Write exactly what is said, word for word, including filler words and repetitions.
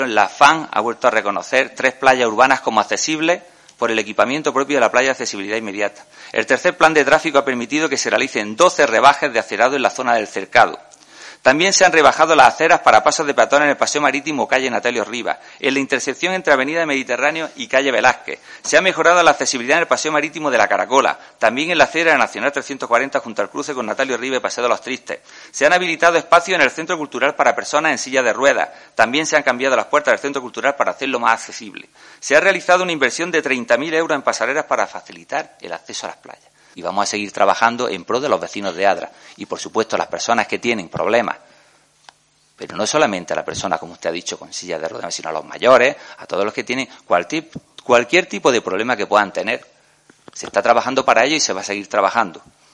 La F A N ha vuelto a reconocer tres playas urbanas como accesibles por el equipamiento propio de la playa de accesibilidad inmediata. El tercer plan de tráfico ha permitido que se realicen doce rebajes de acerado en la zona del Cercado. También se han rebajado las aceras para pasos de peatones en el Paseo Marítimo calle Natalio Rivas, en la intersección entre Avenida Mediterráneo y calle Velázquez. Se ha mejorado la accesibilidad en el Paseo Marítimo de la Caracola, también en la acera de Nacional trescientos cuarenta junto al cruce con Natalio Rivas y Paseo de los Tristes. Se han habilitado espacios en el Centro Cultural para personas en silla de ruedas. También se han cambiado las puertas del Centro Cultural para hacerlo más accesible. Se ha realizado una inversión de treinta mil euros en pasarelas para facilitar el acceso a las playas. Y vamos a seguir trabajando en pro de los vecinos de Adra y, por supuesto, las personas que tienen problemas. Pero no solamente a las personas, como usted ha dicho, con sillas de ruedas, sino a los mayores, a todos los que tienen cualquier, cualquier tipo de problema que puedan tener. Se está trabajando para ello y se va a seguir trabajando.